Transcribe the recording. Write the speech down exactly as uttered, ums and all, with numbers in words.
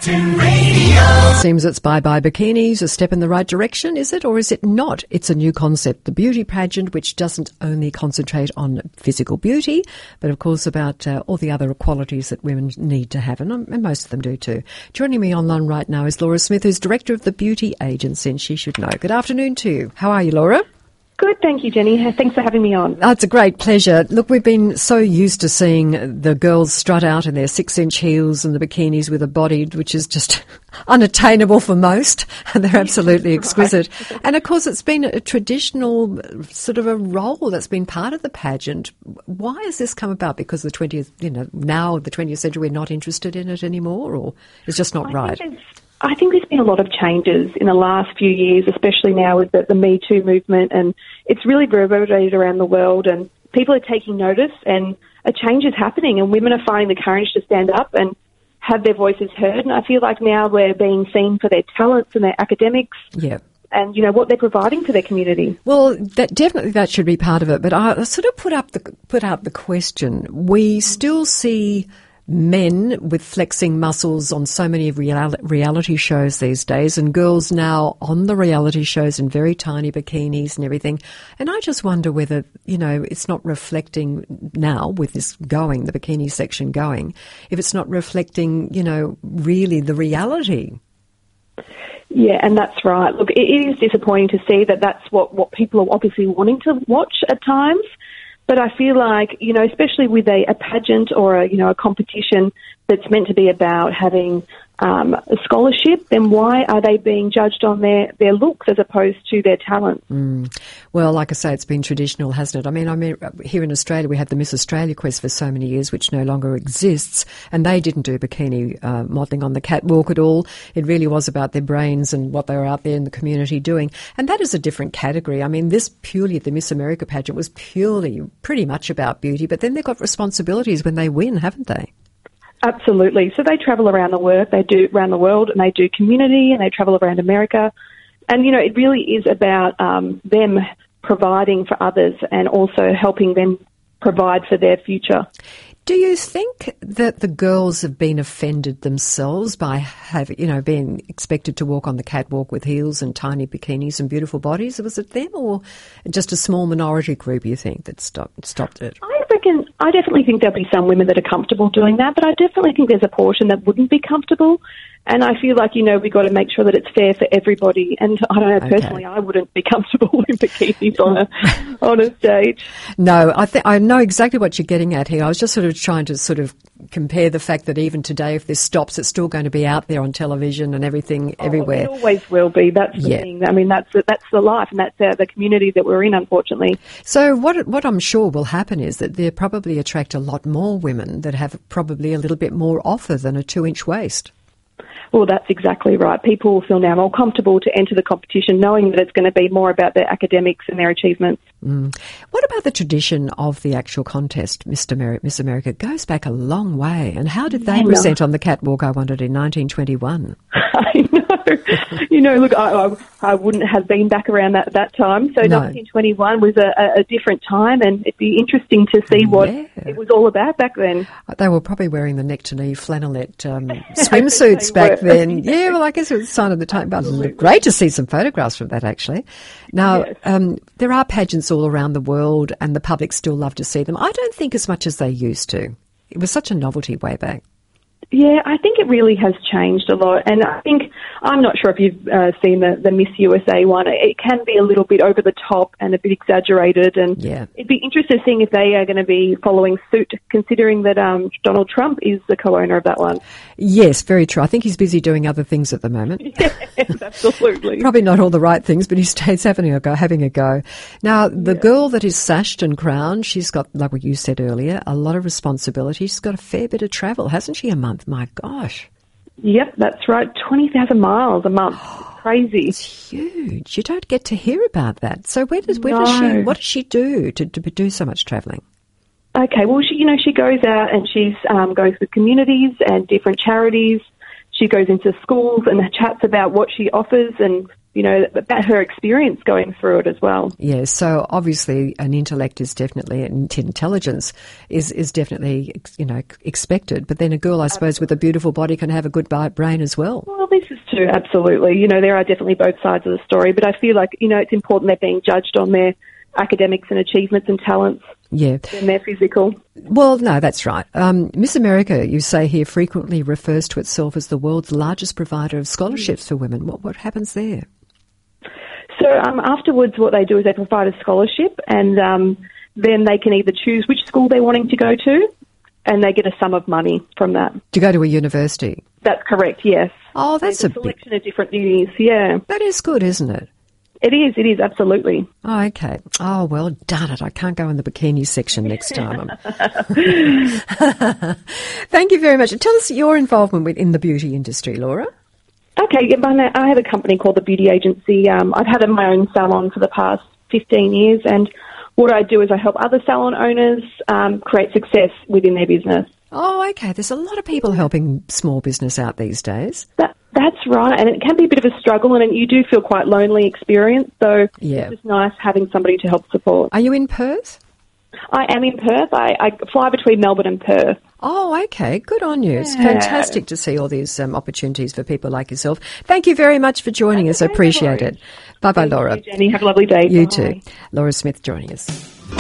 Acton Radio. Seems it's Bye Bye Bikinis, a step in the right direction, is it, or is it not? It's a new concept, the beauty pageant, which doesn't only concentrate on physical beauty, but of course about uh, all the other qualities that women need to have, and, um, and most of them do too. Joining me online right now is Laura Smith, who's director of the beauty agency, and she should know. Good afternoon to you. How are you, Laura? Good, thank you, Jenny. Thanks for having me on. Oh, it's a great pleasure. Look, we've been so used to seeing the girls strut out in their six-inch heels and the bikinis with a body which is just unattainable for most, and they're absolutely exquisite. Right. And, of course, it's been a traditional sort of a role that's been part of the pageant. Why has this come about? Because the twentieth, you know, now the twentieth century, we're not interested in it anymore, or it's just not I right? Think I think there's been a lot of changes in the last few years, especially now with the, the Me Too movement, and it's really reverberated around the world, and people are taking notice, and a change is happening, and women are finding the courage to stand up and have their voices heard. And I feel like now we're being seen for their talents and their academics. Yeah. And, you know, what they're providing for their community. Well, that, definitely that should be part of it. But I sort of put up the put out the question. We still see men with flexing muscles on so many real, reality shows these days, and girls now on the reality shows in very tiny bikinis and everything. And I just wonder whether, you know, it's not reflecting now with this going, the bikini section going, if it's not reflecting, you know, really the reality. Yeah, and that's right. Look, it is disappointing to see that that's what, what people are obviously wanting to watch at times. But I feel like, you know, especially with a, a pageant or a, you know, a competition that's meant to be about having um, a scholarship, then why are they being judged on their, their looks as opposed to their talent? Mm. Well, like I say, it's been traditional, hasn't it? I mean, I mean, here in Australia, we had the Miss Australia quest for so many years, which no longer exists, and they didn't do bikini uh, modelling on the catwalk at all. It really was about their brains and what they were out there in the community doing, and that is a different category. I mean, this purely, the Miss America pageant was purely pretty much about beauty, but then they've got responsibilities when they win, haven't they? Absolutely. So they travel around the world, they do around the world, and they do community, and they travel around America. And, you know, it really is about um, them providing for others and also helping them provide for their future. Do you think that the girls have been offended themselves by having, you know, being expected to walk on the catwalk with heels and tiny bikinis and beautiful bodies? Was it them, or just a small minority group, you think, that stopped, stopped it? I reckon, I definitely think there'll be some women that are comfortable doing that, but I definitely think there's a portion that wouldn't be comfortable. And I feel like, you know, we've got to make sure that it's fair for everybody. And I don't know, okay. personally, I wouldn't be comfortable in bikinis on a on a stage. No, I think I know exactly what you're getting at here. I was just sort of trying to sort of compare the fact that even today, if this stops, it's still going to be out there on television and everything oh, everywhere. It always will be. That's the yeah. thing. I mean, that's the, that's the life, and that's uh, the community that we're in, unfortunately. So what what I'm sure will happen is that they'll probably attract a lot more women that have probably a little bit more offer than a two-inch waist. Well, that's exactly right. People will feel now more comfortable to enter the competition knowing that it's going to be more about their academics and their achievements. Mm. What about the tradition of the actual contest, Mister Amer- Miss America? It goes back a long way. And how did they yeah, present no. on the catwalk, I wondered, in nineteen twenty-one? I know. You know, look, I, I, I wouldn't have been back around that, that time. So no. nineteen twenty-one was a, a different time, and it'd be interesting to see what yeah. it was all about back then. They were probably wearing the neck-to-knee flannelette um, swimsuits back were. then. Yeah, well, I guess it was a sign of the time. But it looked great to see some photographs from that, actually. Now, yes. um, there are pageants all around the world, and the public still love to see them. I don't think as much as they used to. It was such a novelty way back. Yeah, I think it really has changed a lot. And I think, I'm not sure if you've uh, seen the, the Miss U S A one. It can be a little bit over the top and a bit exaggerated. And yeah. it'd be interesting seeing if they are going to be following suit, considering that um, Donald Trump is the co-owner of that one. Yes, very true. I think he's busy doing other things at the moment. Yes, absolutely. Probably not all the right things, but he stays having a go. Having a go. Now, the yeah. girl that is sashed and crowned, she's got, like what you said earlier, a lot of responsibility. She's got a fair bit of travel, hasn't she, a month? My gosh. Yep, that's right. twenty thousand miles a month. It's crazy. It's huge. You don't get to hear about that. So where does where no. does she what does she do to, to do so much travelling? Okay, well, she you know she goes out and she's um, goes with communities and different charities. She goes into schools and chats about what she offers and you know, about her experience going through it as well. Yes, so obviously an intellect is definitely, intelligence is, is definitely, you know, expected. But then a girl, I suppose, with a beautiful body can have a good brain as well. Well, this is true, absolutely. You know, there are definitely both sides of the story, but I feel like, you know, it's important they're being judged on their academics and achievements and talents. Yeah. Than their physical. Well, no, that's right. Um, Miss America, you say here, frequently refers to itself as the world's largest provider of scholarships for women. What, what happens there? So um, afterwards, what they do is they provide a scholarship, and um, then they can either choose which school they're wanting to go to, and they get a sum of money from that. To go to a university? That's correct, yes. Oh, that's There's a, a selection big... of different unis, yeah. That is good, isn't it? It is, it is, absolutely. Oh, okay. Oh, well, darn it. I can't go in the bikini section next time. Thank you very much. Tell us your involvement with, in the beauty industry, Laura. Okay, yeah, I have a company called The Beauty Agency. Um, I've had my own salon for the past fifteen years, and what I do is I help other salon owners um, create success within their business. Oh, okay. There's a lot of people helping small business out these days. That, that's right, and it can be a bit of a struggle, and you do feel quite lonely experience, so yeah. It's just nice having somebody to help support. Are you in Perth? I am in Perth. I, I fly between Melbourne and Perth. Oh, okay. Good on you. Yeah. It's fantastic to see all these um, opportunities for people like yourself. Thank you very much for joining That's us. okay, I appreciate no it. Bye-bye, Thank Laura. you, Jenny. Have a lovely day. You Bye. too. Laura Smith joining us.